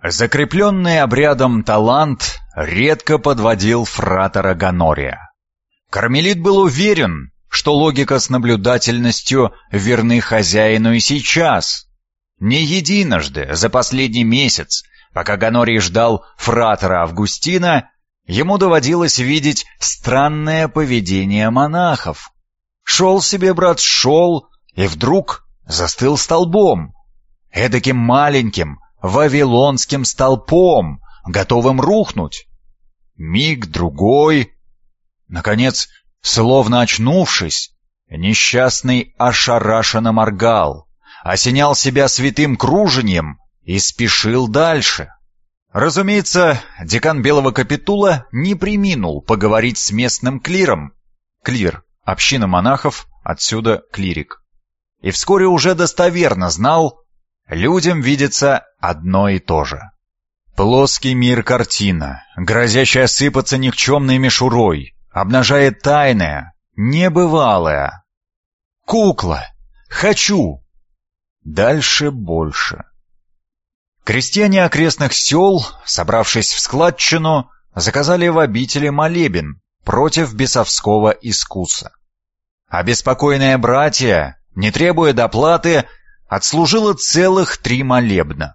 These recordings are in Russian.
Закрепленный обрядом талант редко подводил фратера Гонория. Кармелит был уверен, что логика с наблюдательностью верны хозяину и сейчас. Не единожды за последний месяц, пока Гонорий ждал фратера Августина, ему доводилось видеть странное поведение монахов. Шел себе брат, шел, и вдруг застыл столбом, эдаким маленьким вавилонским столпом, готовым рухнуть. Миг другой. Наконец, словно очнувшись, несчастный ошарашенно моргал, осенял себя святым кружением и спешил дальше. Разумеется, декан Белого Капитула не преминул поговорить с местным клиром. Клир — община монахов, отсюда клирик. И вскоре уже достоверно знал, людям видится одно и то же. Плоский мир картина, грозящая осыпаться никчемной мишурой, обнажает тайное, небывалое. Кукла! Хочу! Дальше больше. Крестьяне окрестных сел, собравшись в складчину, заказали в обители молебен против бесовского искуса. Обеспокоенные братья, не требуя доплаты, отслужило целых 3 молебна.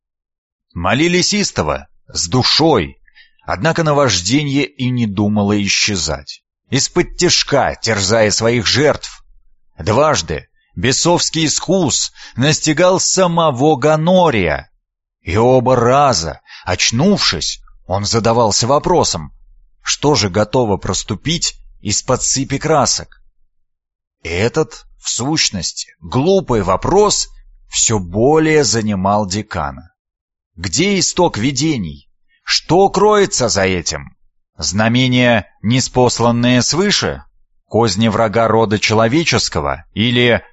Молились истово, с душой, однако наваждение и не думало исчезать. Из-под тишка, терзая своих жертв. Дважды бесовский искус настигал самого Гонория. И оба раза, очнувшись, он задавался вопросом, что же готово проступить из-под сыпи красок. И этот, в сущности, глупый вопрос все более занимал декана. Где исток видений? Что кроется за этим? Знамения, ниспосланные свыше? Козни врага рода человеческого? Или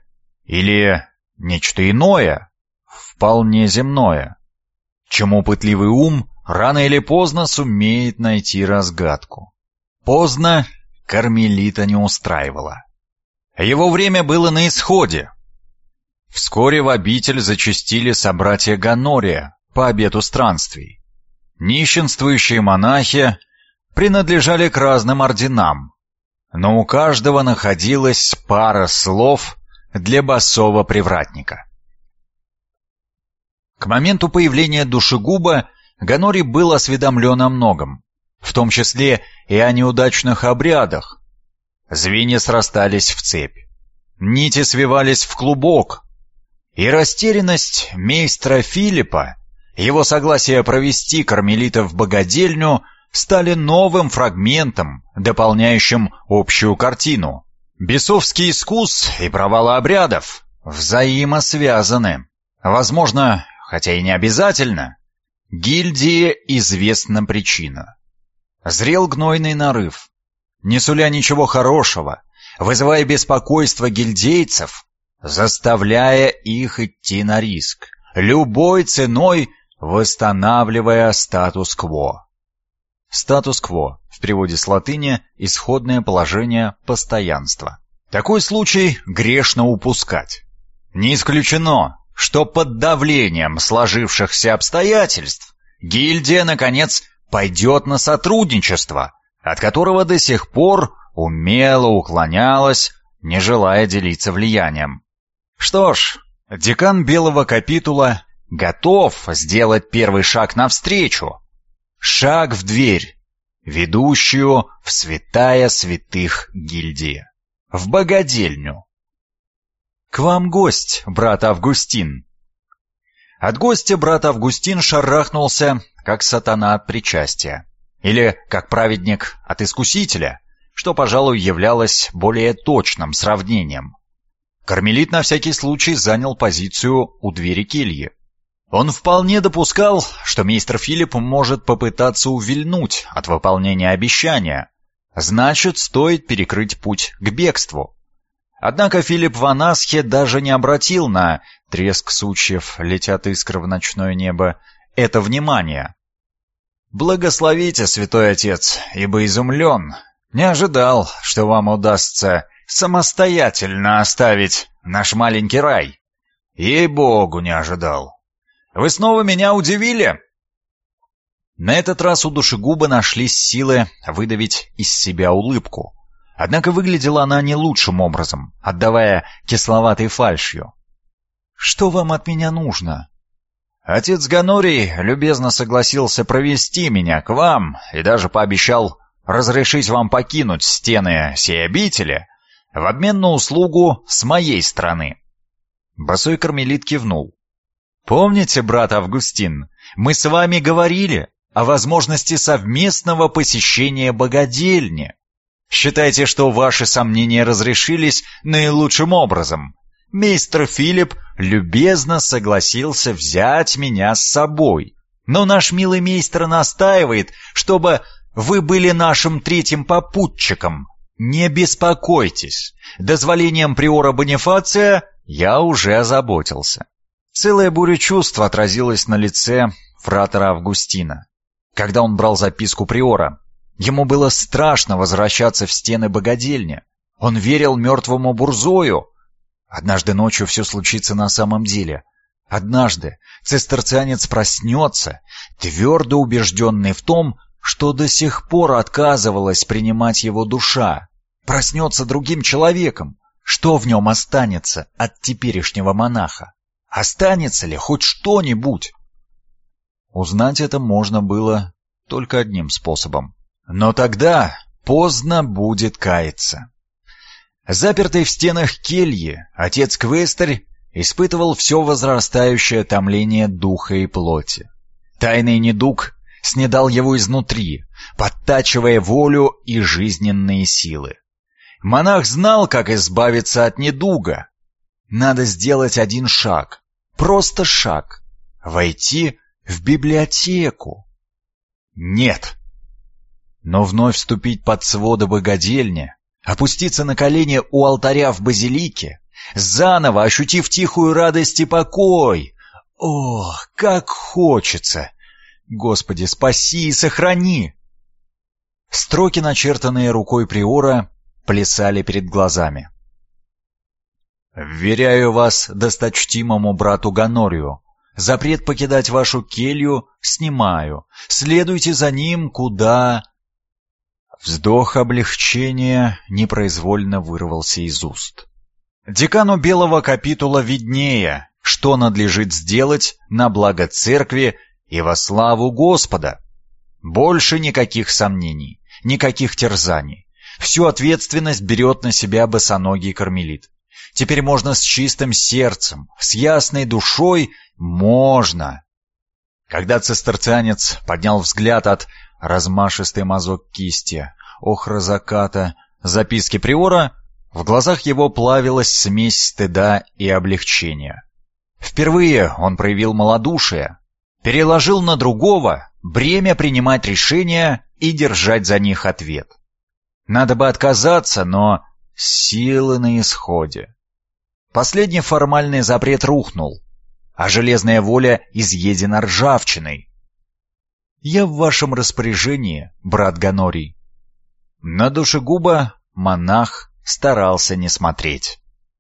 нечто иное? Вполне земное. Чему пытливый ум рано или поздно сумеет найти разгадку. Поздно Кармелита не устраивало. Его время было на исходе. Вскоре в обитель зачастили собратья Гонория по обету странствий. Нищенствующие монахи принадлежали к разным орденам, но у каждого находилась пара слов для босого привратника. К моменту появления душегуба Гонорий был осведомлен о многом, в том числе и о неудачных обрядах. Звенья срастались в цепь, нити свивались в клубок, и растерянность мейстра Филиппа, его согласие провести кармелитов в богадельню стали новым фрагментом, дополняющим общую картину. Бесовский искус и провалы обрядов взаимосвязаны. Возможно, хотя и не обязательно, гильдии известна причина. Зрел гнойный нарыв, не суля ничего хорошего, вызывая беспокойство гильдейцев, заставляя их идти на риск, любой ценой восстанавливая статус-кво. Статус-кво в переводе с латыни исходное положение, постоянства. Такой случай грешно упускать. Не исключено, что под давлением сложившихся обстоятельств гильдия, наконец, пойдет на сотрудничество, от которого до сих пор умело уклонялась, не желая делиться влиянием. Что ж, декан Белого Капитула готов сделать первый шаг навстречу. Шаг в дверь, ведущую в святая святых гильдии, в богадельню. «К вам гость, брат Августин». От гостя брат Августин шарахнулся, как сатана от причастия, или как праведник от искусителя, что, пожалуй, являлось более точным сравнением. Кармелит на всякий случай занял позицию у двери кельи. Он вполне допускал, что мейстер Филипп может попытаться увильнуть от выполнения обещания, значит, стоит перекрыть путь к бегству. Однако Филипп Ванасхе даже не обратил на треск сучьев, летят искры в ночное небо, это внимание. «Благословите, святой отец, ибо изумлен, не ожидал, что вам удастся самостоятельно оставить наш маленький рай. Ей-богу, не ожидал. Вы снова меня удивили. На этот раз у душегуба нашлись силы выдавить из себя улыбку. Однако выглядела она не лучшим образом, отдавая кисловатой фальшью. «Что вам от меня нужно?» «Отец Ганорий любезно согласился провести меня к вам и даже пообещал разрешить вам покинуть стены сей обители в обмен на услугу с моей стороны». Босой кармелит кивнул. «Помните, брат Августин, мы с вами говорили о возможности совместного посещения богадельни. Считайте, что ваши сомнения разрешились наилучшим образом. Мейстер Филипп любезно согласился взять меня с собой. Но наш милый мейстер настаивает, чтобы вы были нашим третьим попутчиком. Не беспокойтесь, дозволением приора Бонифация я уже озаботился». Целая буря чувств отразилась на лице фратера Августина. Когда он брал записку приора, ему было страшно возвращаться в стены богадельни. Он верил мертвому Бурзою. Однажды ночью все случится на самом деле. Однажды цистерцианец проснется, твердо убежденный в том, что до сих пор отказывалась принимать его душа. Проснется другим человеком. Что в нем останется от теперешнего монаха? Останется ли хоть что-нибудь? Узнать это можно было только одним способом. Но тогда поздно будет каяться. Запертый в стенах кельи, отец Квестарь испытывал все возрастающее томление духа и плоти. Тайный недуг снедал его изнутри, подтачивая волю и жизненные силы. Монах знал, как избавиться от недуга. Надо сделать один шаг, просто шаг, войти в библиотеку. Нет. Но вновь вступить под своды богадельни, опуститься на колени у алтаря в базилике, заново ощутив тихую радость и покой. Ох, как хочется! Господи, спаси и сохрани! Строки, начертанные рукой приора, плясали перед глазами. «Вверяю вас досточтимому брату Ганорию. Запрет покидать вашу келью снимаю. Следуйте за ним, куда...» Вздох облегчения непроизвольно вырвался из уст. Декану белого капитула виднее, что надлежит сделать на благо церкви и во славу Господа. Больше никаких сомнений, никаких терзаний. Всю ответственность берет на себя босоногий кармелит. Теперь можно с чистым сердцем, с ясной душой, можно. Когда цистерцианец поднял взгляд от размашистый мазок кисти, охра заката, записки приора, в глазах его плавилась смесь стыда и облегчения. Впервые он проявил малодушие, переложил на другого бремя принимать решения и держать за них ответ. Надо бы отказаться, но силы на исходе. Последний формальный запрет рухнул, а железная воля изъедена ржавчиной. «Я в вашем распоряжении, брат Ганорий». На душегуба монах старался не смотреть.